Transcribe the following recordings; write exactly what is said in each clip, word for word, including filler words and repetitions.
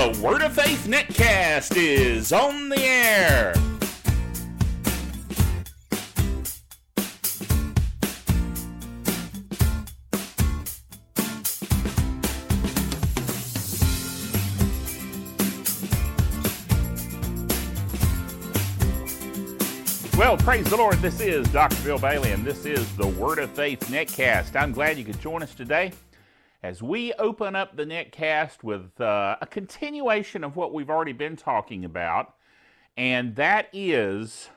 The Word of Faith Netcast is on the air. Well, praise the Lord. This is Doctor Bill Bailey, and this is the Word of Faith Netcast. I'm glad you could join us today as we open up the Netcast with uh, a continuation of what we've already been talking about, and that is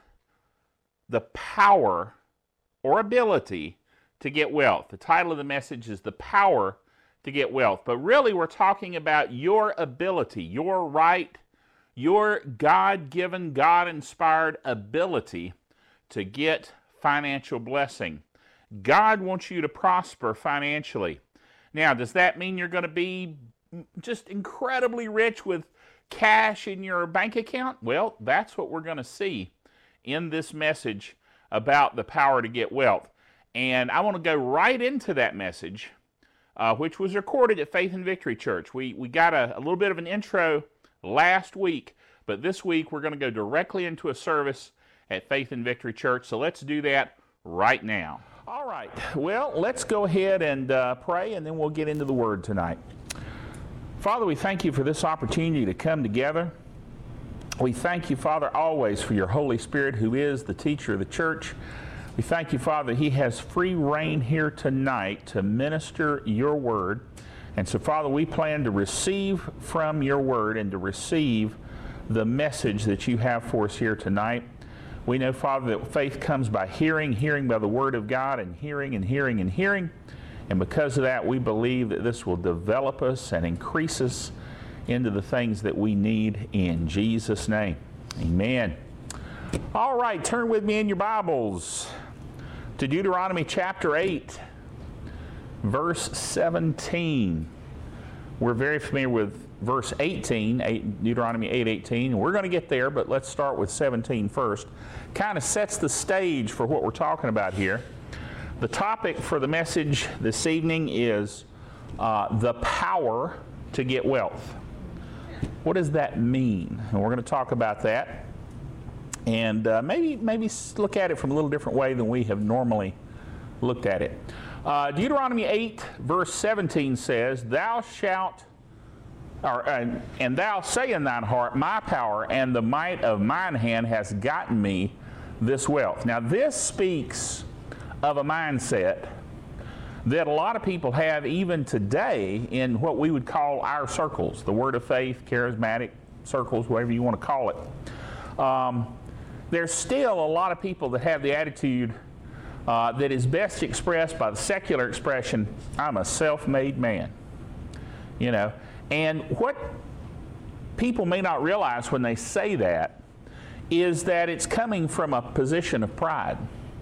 the power or ability to get wealth. The title of the message is The Power to Get Wealth, but really we're talking about your ability, your right, your God-given, God-inspired ability to get financial blessing. God wants you to prosper financially. Now, does that mean you're going to be just incredibly rich with cash in your bank account? Well, that's what we're going to see in this message about the power to get wealth. And I want to go right into that message, uh, which was recorded at Faith and Victory Church. We, we got a, a little bit of an intro last week, but this week we're going to go directly into a service at Faith and Victory Church. So let's do that right now. All right, well, let's go ahead and uh, pray, and then we'll get into the Word tonight. Father, we thank you for this opportunity to come together. We thank you, Father, always for your Holy Spirit, who is the teacher of the church. We thank you, Father, he has free reign here tonight to minister your Word. And so, Father, we plan to receive from your Word and to receive the message that you have for us here tonight. We know, Father, that faith comes by hearing, hearing by the Word of God, and hearing and hearing and hearing. And because of that, we believe that this will develop us and increase us into the things that we need in Jesus' name. Amen. All right, turn with me in your Bibles to Deuteronomy chapter eight, verse seventeen. We're very familiar with verse eighteen, eight, Deuteronomy eight eighteen. We're going to get there, but let's start with seventeen first. Kind of sets the stage for what we're talking about here. The topic for the message this evening is uh, the power to get wealth. What does that mean? And we're going to talk about that, and uh, maybe maybe look at it from a little different way than we have normally looked at it. Uh, Deuteronomy eight, verse seventeen says, "Thou shalt Or, uh, and thou say in thine heart, my power and the might of mine hand has gotten me this wealth." Now this speaks of a mindset that a lot of people have even today in what we would call our circles, the Word of Faith, charismatic circles, whatever you want to call it. Um, there's still a lot of people that have the attitude uh, that is best expressed by the secular expression, "I'm a self-made man." You know, and what people may not realize when they say that is that it's coming from a position of pride.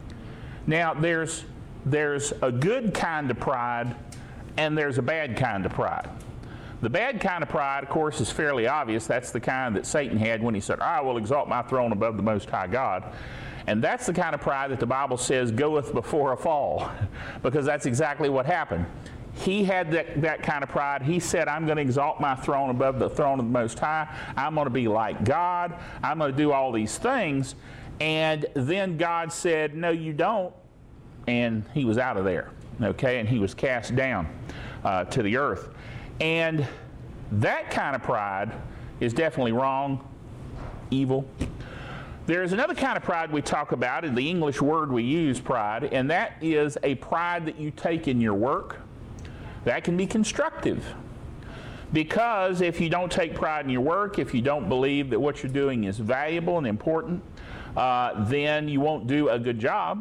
Now, there's, there's a good kind of pride and there's a bad kind of pride. The bad kind of pride, of course, is fairly obvious. That's the kind that Satan had when he said, "I will exalt my throne above the Most High God." And that's the kind of pride that the Bible says goeth before a fall, because that's exactly what happened. He had that, that kind of pride. He said, "I'm going to exalt my throne above the throne of the Most High. I'm going to be like God. I'm going to do all these things." And then God said, "No, you don't." And he was out of there, okay? And he was cast down uh, to the earth. And that kind of pride is definitely wrong, evil. There's another kind of pride we talk about, in the English word we use, pride, and that is a pride that you take in your work. That can be constructive, because if you don't take pride in your work, if you don't believe that what you're doing is valuable and important, uh, then you won't do a good job.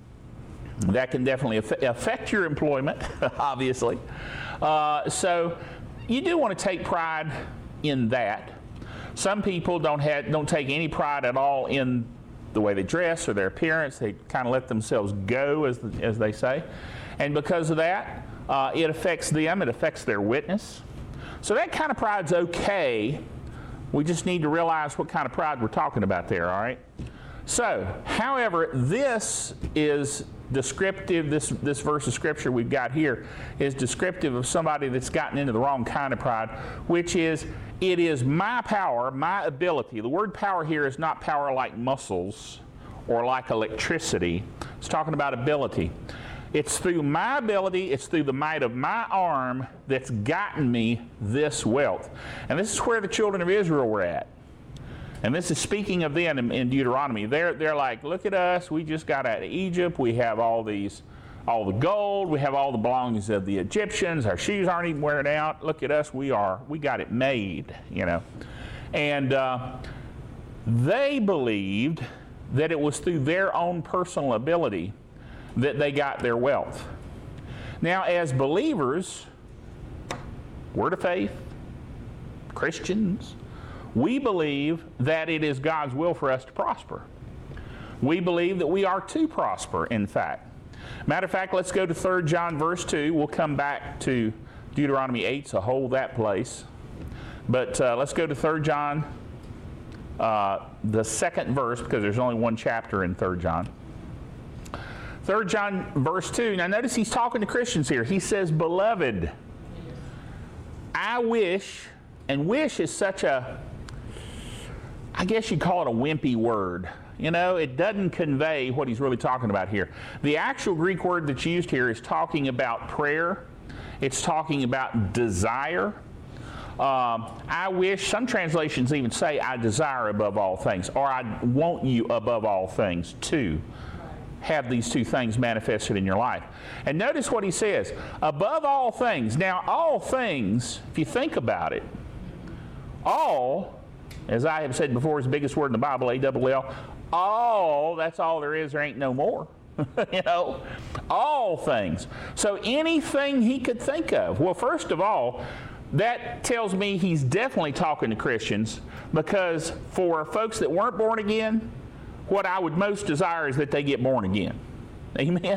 That can definitely aff- affect your employment, obviously. Uh, so you do want to take pride in that. Some people don't have, don't take any pride at all in the way they dress or their appearance. They kind of let themselves go, as as they say, and because of that, Uh, it affects them, it affects their witness. So that kind of pride's okay. We just need to realize what kind of pride we're talking about there, all right? So, however, this is descriptive, this, this verse of Scripture we've got here is descriptive of somebody that's gotten into the wrong kind of pride, which is, it is my power, my ability. The word power here is not power like muscles or like electricity. It's talking about ability. It's through my ability, it's through the might of my arm that's gotten me this wealth. And this is where the children of Israel were at. And this is speaking of them in, in Deuteronomy. They're, they're like, look at us, we just got out of Egypt, we have all these, all the gold, we have all the belongings of the Egyptians, our shoes aren't even wearing out, look at us, we are, we got it made, you know. And uh, they believed that it was through their own personal ability that they got their wealth. Now, as believers, Word of Faith, Christians, we believe that it is God's will for us to prosper. We believe that we are to prosper, in fact. Matter of fact, let's go to Third John verse two. We'll come back to Deuteronomy eight, so hold that place. But uh, let's go to Third John, uh, the second verse, because there's only one chapter in Third John. Third John verse two. Now notice he's talking to Christians here. He says, beloved, I wish, and wish is such a, I guess you'd call it a wimpy word. You know, it doesn't convey what he's really talking about here. The actual Greek word that's used here is talking about prayer. It's talking about desire. Um, I wish, some translations even say, I desire above all things, or I want you above all things too. Have these two things manifested in your life. And notice what he says, above all things. Now, all things, if you think about it, all, as I have said before, is the biggest word in the Bible, A double L, all, that's all there is, there ain't no more. You know, all things. So anything he could think of. Well, first of all, that tells me he's definitely talking to Christians, because for folks that weren't born again, what I would most desire is that they get born again. Amen?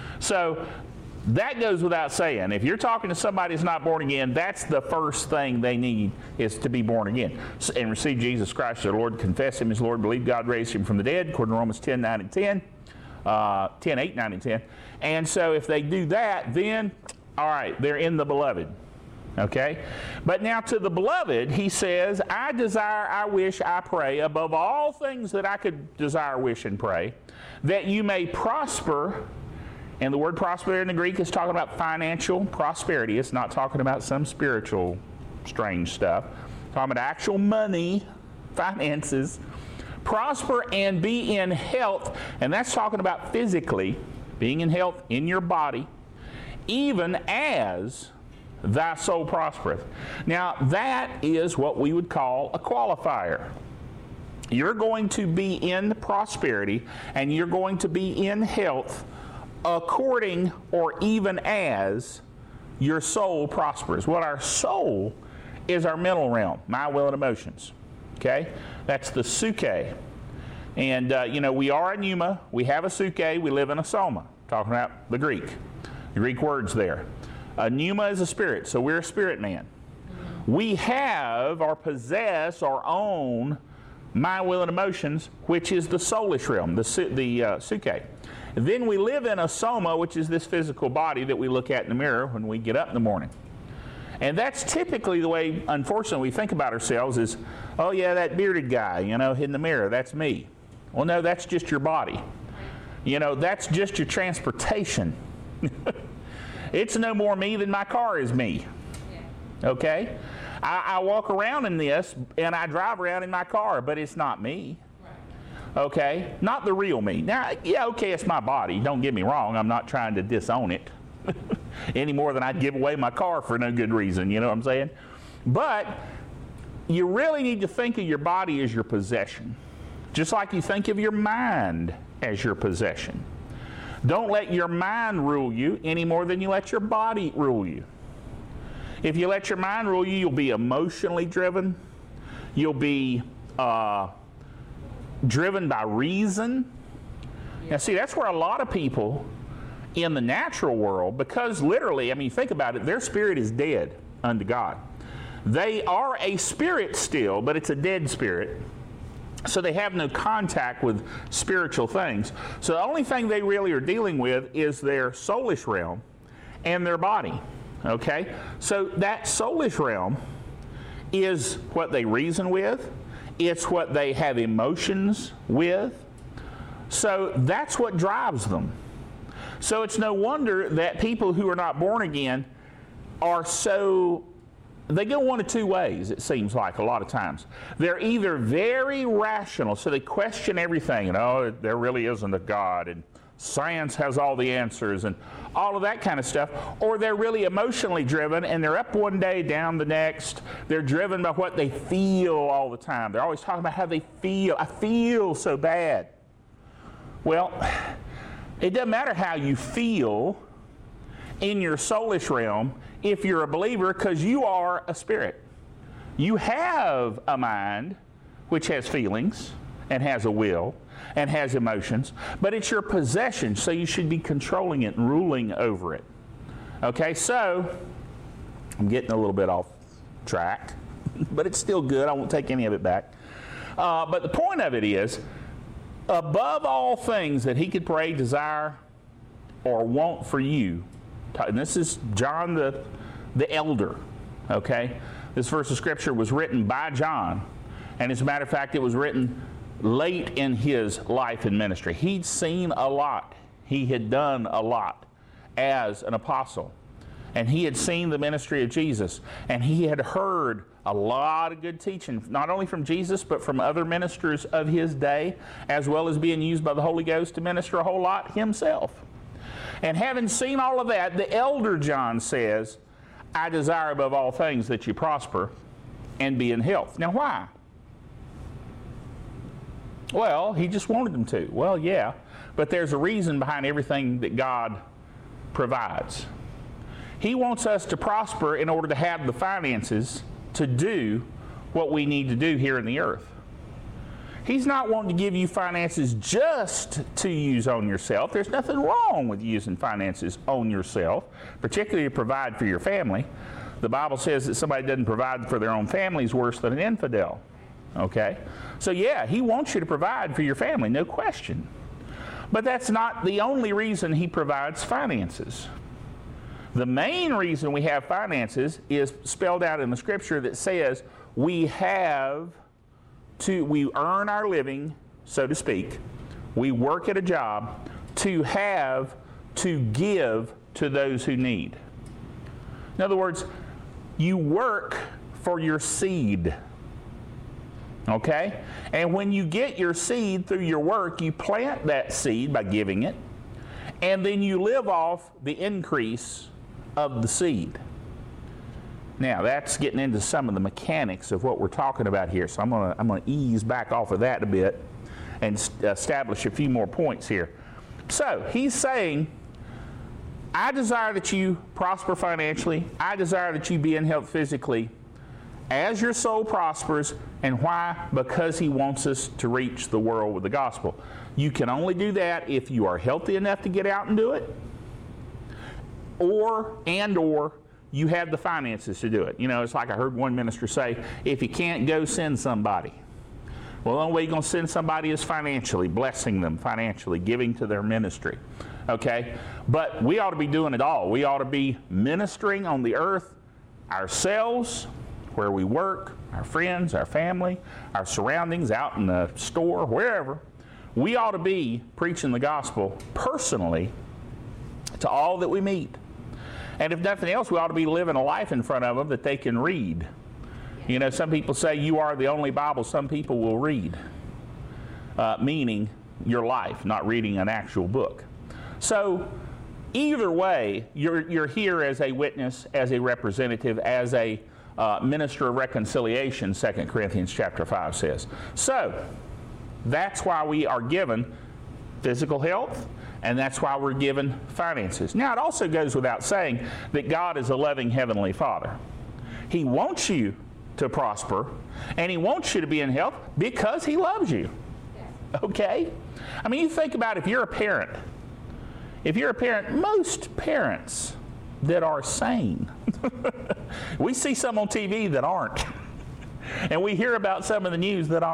So that goes without saying. If you're talking to somebody who's not born again, that's the first thing they need, is to be born again and receive Jesus Christ as their Lord, confess Him as Lord, believe God raised Him from the dead, according to Romans ten, nine, and ten, uh, ten, eight, nine, and ten. And so if they do that, then, all right, they're in the beloved. Okay? But now to the beloved, he says, I desire, I wish, I pray, above all things that I could desire, wish, and pray, that you may prosper. And the word prosper in the Greek is talking about financial prosperity. It's not talking about some spiritual strange stuff. It's talking about actual money, finances. Prosper and be in health. And that's talking about physically, being in health in your body, even as thy soul prospereth. Now, that is what we would call a qualifier. You're going to be in prosperity, and you're going to be in health according or even as your soul prospers. Well, our soul is our mental realm, my will and emotions. Okay? That's the psyche. And, uh, you know, we are a pneuma, we have a psyche, we live in a soma. Talking about the Greek. The Greek words there. A pneuma is a spirit, so we're a spirit man. We have or possess or own my will and emotions, which is the soulish realm, the, the uh, psyche. Then we live in a soma, which is this physical body that we look at in the mirror when we get up in the morning. And that's typically the way, unfortunately, we think about ourselves is, oh yeah, that bearded guy, you know, in the mirror, that's me. Well, no, that's just your body. You know, that's just your transportation. It's no more me than my car is me. Okay? I, I walk around in this, and I drive around in my car, but it's not me. Okay? Not the real me. Now, yeah, okay, it's my body. Don't get me wrong. I'm not trying to disown it any more than I'd give away my car for no good reason. You know what I'm saying? But you really need to think of your body as your possession, just like you think of your mind as your possession. Don't let your mind rule you any more than you let your body rule you. If you let your mind rule you, you'll be emotionally driven. You'll be uh, driven by reason. Now, see, that's where a lot of people in the natural world, because literally, I mean, think about it, their spirit is dead unto God. They are a spirit still, but it's a dead spirit. So they have no contact with spiritual things. So the only thing they really are dealing with is their soulish realm and their body. Okay? So that soulish realm is what they reason with. It's what they have emotions with. So that's what drives them. So it's no wonder that people who are not born again are so, they go one of two ways, it seems like a lot of times. They're either very rational, so they question everything, and oh, there really isn't a God, and science has all the answers, and all of that kind of stuff, or they're really emotionally driven, and they're up one day, down the next. They're driven by what they feel all the time. They're always talking about how they feel. I feel so bad. Well, it doesn't matter how you feel in your soulish realm if you're a believer, because you are a spirit. You have a mind which has feelings and has a will and has emotions, but it's your possession, so you should be controlling it and ruling over it. Okay, so I'm getting a little bit off track, but it's still good. I won't take any of it back. Uh, but the point of it is, above all things that he could pray, desire, or want for you, and this is John the, the elder, okay? This verse of Scripture was written by John, and as a matter of fact, it was written late in his life and ministry. He'd seen a lot. He had done a lot as an apostle. And he had seen the ministry of Jesus. And he had heard a lot of good teaching, not only from Jesus, but from other ministers of his day, as well as being used by the Holy Ghost to minister a whole lot himself. And having seen all of that, the elder John says, I desire above all things that you prosper and be in health. Now, why? Well, he just wanted them to. Well, yeah, but there's a reason behind everything that God provides. He wants us to prosper in order to have the finances to do what we need to do here in the earth. He's not wanting to give you finances just to use on yourself. There's nothing wrong with using finances on yourself, particularly to provide for your family. The Bible says that somebody doesn't provide for their own family is worse than an infidel. Okay? So yeah, he wants you to provide for your family, no question. But that's not the only reason he provides finances. The main reason we have finances is spelled out in the Scripture that says we have to, we earn our living, so to speak. We work at a job to have to give to those who need. In other words, you work for your seed. Okay? And when you get your seed through your work, you plant that seed by giving it, and then you live off the increase of the seed. Now, that's getting into some of the mechanics of what we're talking about here, so I'm going to I'm going to ease back off of that a bit and establish a few more points here. So, he's saying, I desire that you prosper financially. I desire that you be in health physically as your soul prospers. And why? Because he wants us to reach the world with the gospel. You can only do that if you are healthy enough to get out and do it, or and or you have the finances to do it. You know, it's like I heard one minister say, if you can't go, send somebody. Well, the only way you're going to send somebody is financially, blessing them financially, giving to their ministry. Okay? But we ought to be doing it all. We ought to be ministering on the earth ourselves, where we work, our friends, our family, our surroundings, out in the store, wherever. We ought to be preaching the gospel personally to all that we meet. And if nothing else, we ought to be living a life in front of them that they can read. You know, some people say you are the only Bible some people will read, uh, meaning your life, not reading an actual book. So either way, you're, you're here as a witness, as a representative, as a uh, minister of reconciliation, Second Corinthians chapter five says. So that's why we are given physical health, and that's why we're given finances. Now, it also goes without saying that God is a loving Heavenly Father. He wants you to prosper, and He wants you to be in health because He loves you. Okay? I mean, you think about if you're a parent. If you're a parent, most parents that are sane, we see some on T V that aren't, and we hear about some of the news that aren't.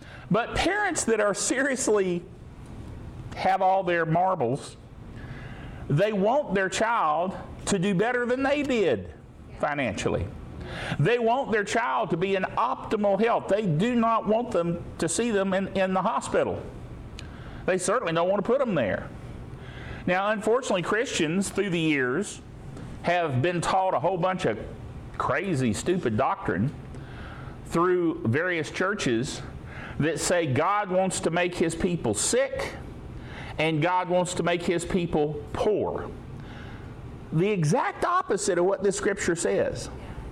But parents that are seriously have all their marbles, they want their child to do better than they did financially. They want their child to be in optimal health. They do not want them to see them in, in the hospital. They certainly don't want to put them there. Now, unfortunately, Christians through the years have been taught a whole bunch of crazy, stupid doctrine through various churches that say God wants to make His people sick and God wants to make His people poor. The exact opposite of what this scripture says.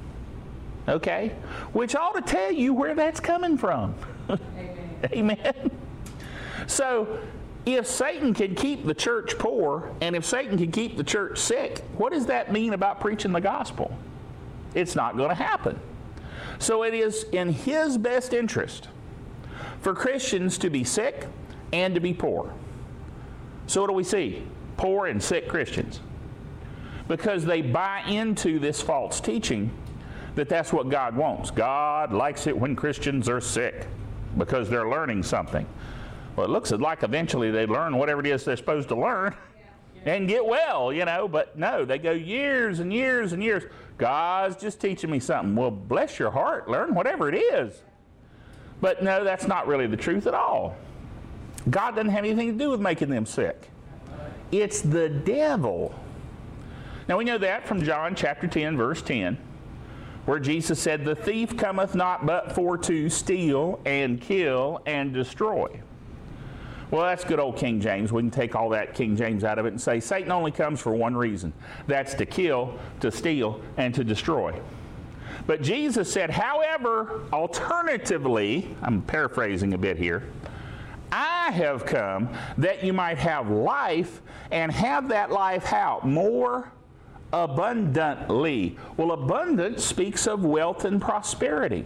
Okay? Which ought to tell you where that's coming from. Amen. Amen. So, if Satan can keep the church poor, and if Satan can keep the church sick, what does that mean about preaching the gospel? It's not going to happen. So it is in his best interest for Christians to be sick and to be poor. So what do we see? Poor and sick Christians. Because they buy into this false teaching that that's what God wants. God likes it when Christians are sick because they're learning something. Well, it looks like eventually they learn whatever it is they're supposed to learn yeah. and get well, you know. But no, they go years and years and years. God's just teaching me something. Well, bless your heart. Learn whatever it is. But no, that's not really the truth at all. God doesn't have anything to do with making them sick. It's the devil. Now we know that from John chapter ten, verse ten, where Jesus said, "The thief cometh not but for to steal and kill and destroy." Well, that's good old King James. We can take all that King James out of it and say Satan only comes for one reason. That's to kill, to steal, and to destroy. But Jesus said, however, alternatively, I'm paraphrasing a bit here, I have come that you might have life and have that life how? More abundantly. Well, abundance speaks of wealth and prosperity.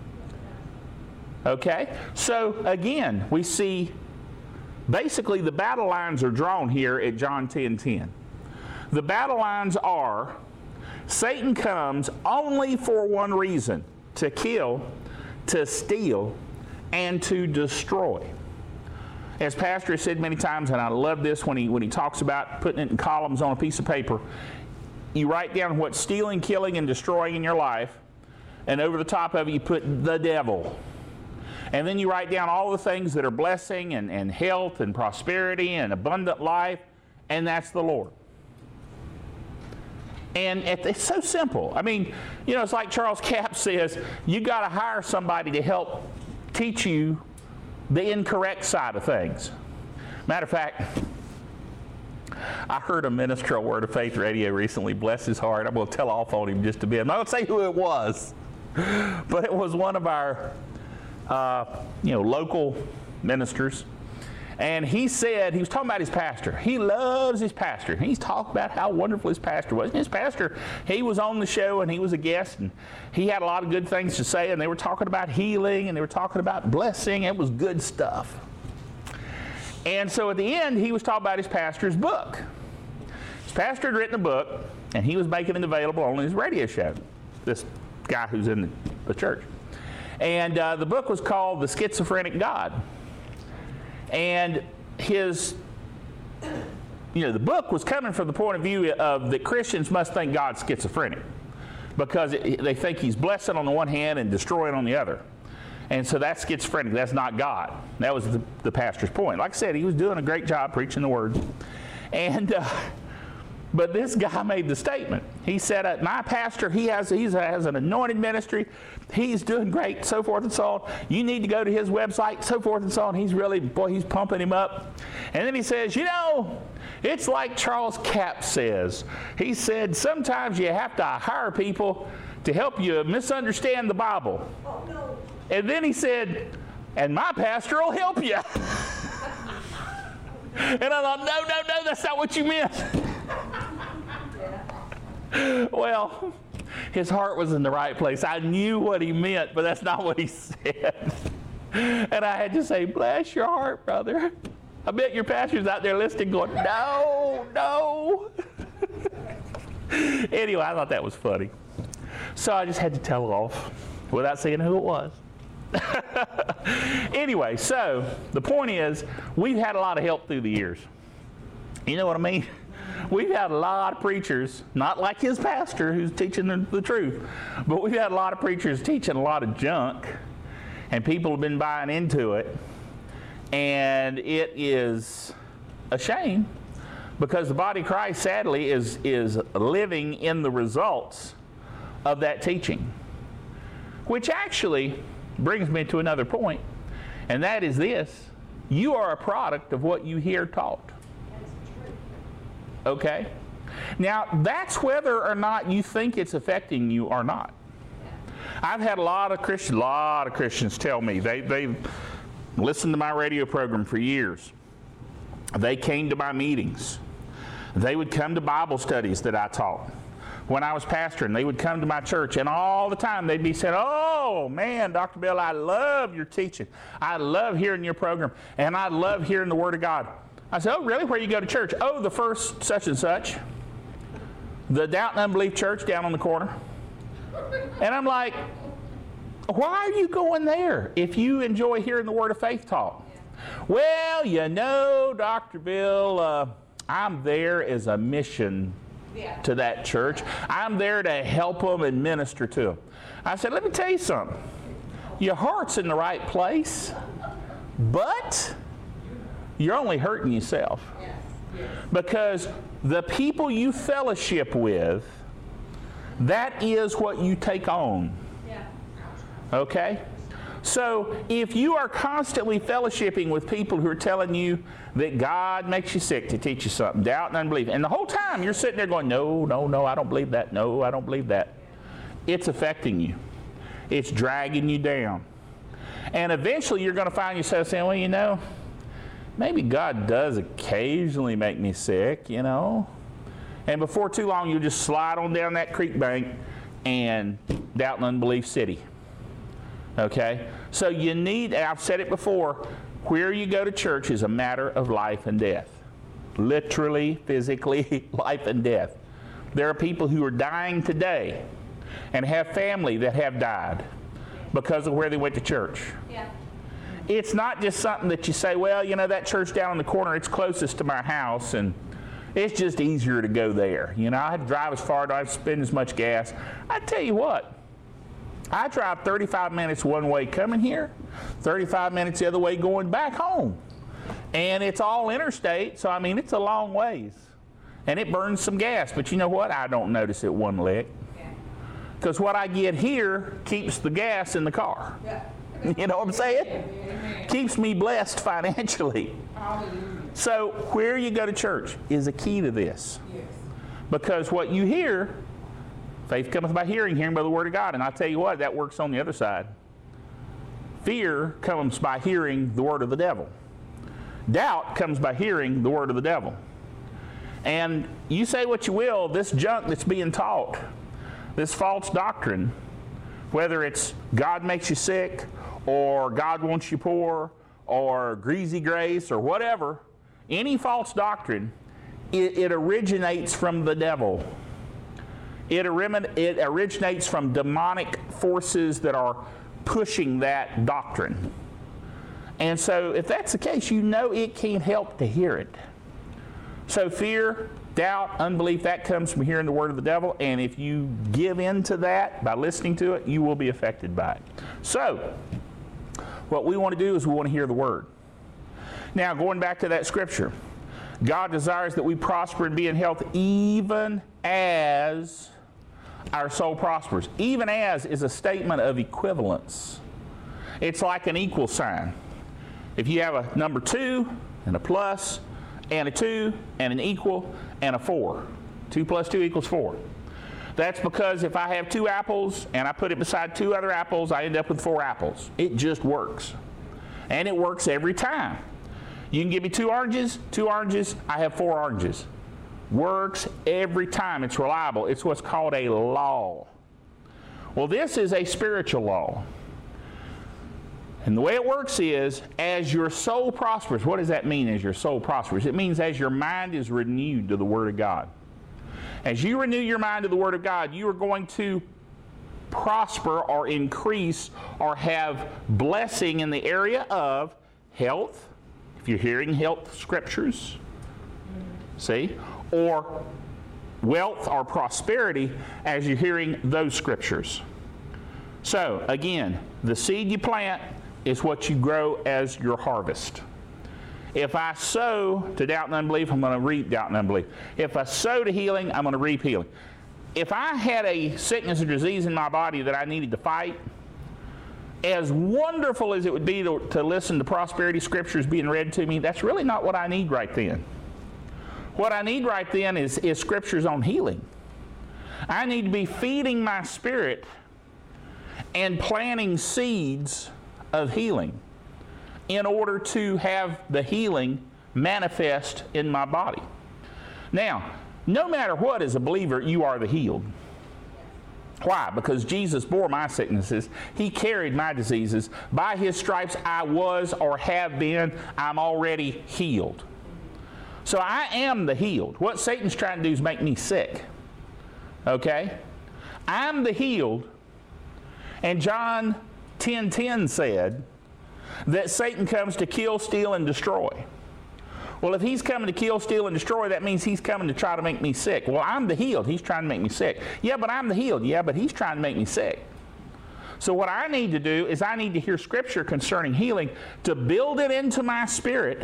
Okay? So, again, we see basically the battle lines are drawn here at John ten ten. The battle lines are Satan comes only for one reason, to kill, to steal, and to destroy. As Pastor has said many times, and I love this when he when he talks about putting it in columns on a piece of paper, you write down what's stealing, killing, and destroying in your life, and over the top of it you put the devil. And then you write down all the things that are blessing and, and health and prosperity and abundant life, and that's the Lord. And it's so simple. I mean, you know, it's like Charles Capps says, you got to hire somebody to help teach you the incorrect side of things. Matter of fact, I heard a minister on Word of Faith Radio recently, bless his heart. I'm going to tell off on him just a bit. I'm not going to say who it was, but it was one of our Uh, you know, local ministers, and he said, he was talking about his pastor. He loves his pastor. He's talking about how wonderful his pastor was. And his pastor, he was on the show and he was a guest, and he had a lot of good things to say, and they were talking about healing and they were talking about blessing. It was good stuff. And so at the end, he was talking about his pastor's book. His pastor had written a book, and he was making it available on his radio show, this guy who's in the, the church. And uh, the book was called The Schizophrenic God. And his, you know, the book was coming from the point of view of that Christians must think God's schizophrenic because it, they think he's blessing on the one hand and destroying on the other. And so that's schizophrenic. That's not God. That was the, the pastor's point. Like I said, he was doing a great job preaching the word. And uh, but this guy made the statement. He said, uh, my pastor, he has, he has an anointed ministry. He's doing great, so forth and so on. You need to go to his website, so forth and so on. He's really, boy, he's pumping him up. And then he says, you know, it's like Charles Capps says. He said, sometimes you have to hire people to help you misunderstand the Bible. Oh, no. And then he said, and my pastor will help you. And I thought, no, no, no, that's not what you meant. Well, his heart was in the right place. I knew what he meant, but that's not what he said. And I had to say, bless your heart, brother. I bet your pastor's out there listening going, no, no. Anyway, I thought that was funny. So I just had to tell it off without saying who it was. Anyway, so the point is, we've had a lot of help through the years. You know what I mean? We've had a lot of preachers, not like his pastor who's teaching the, the truth, but we've had a lot of preachers teaching a lot of junk, and people have been buying into it, and it is a shame because the body of Christ, sadly, is, is living in the results of that teaching, which actually brings me to another point, and that is this: you are a product of what you hear taught. Okay? Now, that's whether or not you think it's affecting you or not. I've had a lot of Christians, a lot of Christians tell me, they, they've listened to my radio program for years. They came to my meetings. They would come to Bible studies that I taught. When I was pastoring, they would come to my church, and all the time they'd be saying, "Oh, man, Doctor Bill, I love your teaching. I love hearing your program, and I love hearing the Word of God." I said, "Oh, really? Where you go to church?" "Oh, the First such and such. The Doubt and Unbelief Church down on the corner." And I'm like, why are you going there if you enjoy hearing the Word of Faith taught? Yeah. "Well, you know, Doctor Bill, uh, I'm there as a mission yeah. to that church. I'm there to help them and minister to them." I said, "Let me tell you something. Your heart's in the right place, but you're only hurting yourself." Yes. Yes. Because the people you fellowship with, that is what you take on. Yeah. Okay? So if you are constantly fellowshipping with people who are telling you that God makes you sick to teach you something, doubt and unbelief, and the whole time you're sitting there going, "No, no, no, I don't believe that. No, I don't believe that." It's affecting you. It's dragging you down. And eventually you're going to find yourself saying, "Well, you know, maybe God does occasionally make me sick, you know." And before too long, you'll just slide on down that creek bank and doubt and unbelief city. Okay? So you need, I've said it before, where you go to church is a matter of life and death. Literally, physically, life and death. There are people who are dying today and have family that have died because of where they went to church. Yeah. It's not just something that you say, "Well, you know, that church down in the corner, it's closest to my house, and it's just easier to go there. You know, I have to drive as far, I don't have to spend as much gas." I tell you what, I drive thirty-five minutes one way coming here, thirty-five minutes the other way going back home. And it's all interstate, so I mean, it's a long ways. And it burns some gas, but you know what? I don't notice it one lick. Because what I get here keeps the gas in the car. Yeah. You know what I'm saying? Amen. Keeps me blessed financially. Hallelujah. So where you go to church is a key to this. Yes. Because what you hear, faith cometh by hearing, hearing by the Word of God. And I tell you what, that works on the other side. Fear comes by hearing the word of the devil. Doubt comes by hearing the word of the devil. And you say what you will, this junk that's being taught, this false doctrine, whether it's God makes you sick, or God wants you poor, or greasy grace, or whatever, any false doctrine, it, it originates from the devil. It, it originates from demonic forces that are pushing that doctrine. And so if that's the case, you know it can't help to hear it. So fear, doubt, unbelief, that comes from hearing the word of the devil, and if you give in to that by listening to it, you will be affected by it. So what we want to do is we want to hear the word. Now, going back to that scripture, God desires that we prosper and be in health even as our soul prospers. Even as is a statement of equivalence. It's like an equal sign. If you have a number two and a plus and a two and an equal and a four. Two plus two equals four. That's because if I have two apples and I put it beside two other apples, I end up with four apples. It just works. And it works every time. You can give me two oranges, two oranges, I have four oranges. Works every time. It's reliable. It's what's called a law. Well, this is a spiritual law. And the way it works is, as your soul prospers. What does that mean, as your soul prospers? It means as your mind is renewed to the Word of God. As you renew your mind to the Word of God, you are going to prosper or increase or have blessing in the area of health, if you're hearing health scriptures, see, or wealth or prosperity as you're hearing those scriptures. So, again, the seed you plant is what you grow as your harvest. If I sow to doubt and unbelief, I'm going to reap doubt and unbelief. If I sow to healing, I'm going to reap healing. If I had a sickness or disease in my body that I needed to fight, as wonderful as it would be to, to listen to prosperity scriptures being read to me, that's really not what I need right then. What I need right then is, is scriptures on healing. I need to be feeding my spirit and planting seeds of healing in order to have the healing manifest in my body. Now, no matter what, as a believer, you are the healed. Why? Because Jesus bore my sicknesses. He carried my diseases. By His stripes I was or have been, I'm already healed. So I am the healed. What Satan's trying to do is make me sick. Okay? I'm the healed. And John ten ten said that Satan comes to kill, steal, and destroy. Well, if he's coming to kill, steal, and destroy, that means he's coming to try to make me sick. Well, I'm the healed. He's trying to make me sick. Yeah, but I'm the healed. Yeah, but he's trying to make me sick. So what I need to do is I need to hear scripture concerning healing to build it into my spirit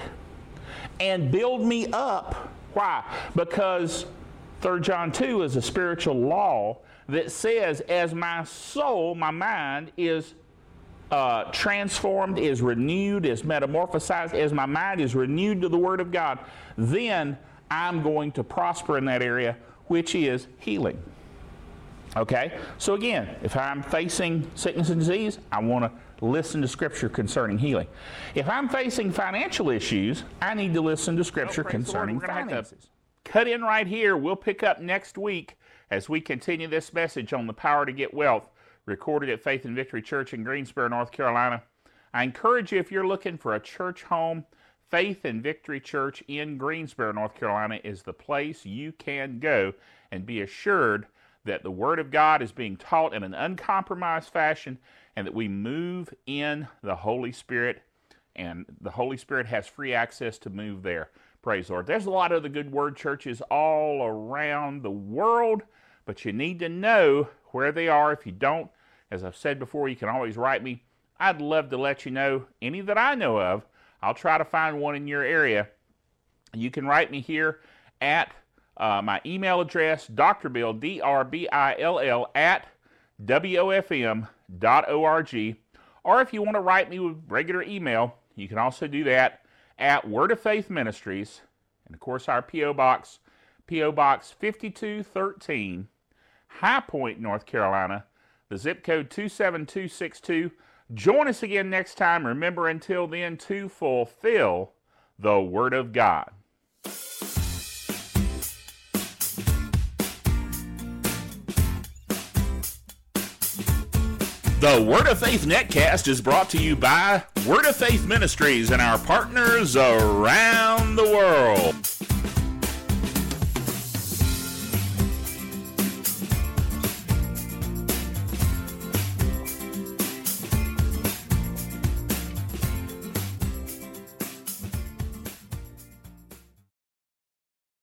and build me up. Why? Because Third John two is a spiritual law that says as my soul, my mind is uh, transformed, is renewed, is metamorphosized, as my mind is renewed to the Word of God, then I'm going to prosper in that area, which is healing. Okay? So again, if I'm facing sickness and disease, I want to listen to Scripture concerning healing. If I'm facing financial issues, I need to listen to Scripture oh, concerning finances. Cut in right here. We'll pick up next week as we continue this message on the power to get wealth, recorded at Faith and Victory Church in Greensboro, North Carolina. I encourage you, if you're looking for a church home, Faith and Victory Church in Greensboro, North Carolina is the place you can go and be assured that the Word of God is being taught in an uncompromised fashion and that we move in the Holy Spirit, and the Holy Spirit has free access to move there. Praise the Lord. There's a lot of the good word churches all around the world, but you need to know where they are. If you don't, as I've said before, you can always write me. I'd love to let you know any that I know of. I'll try to find one in your area. You can write me here at uh, my email address, drbill, D R B I L L, at W O F M dot org. Or if you want to write me with regular email, you can also do that at Word of Faith Ministries, and of course our P O Box, P O Box fifty-two thirteen, High Point, North Carolina, the zip code two seven two six two. Join us again next time. Remember, until then, to fulfill the Word of God. The Word of Faith Netcast is brought to you by Word of Faith Ministries and our partners around the world.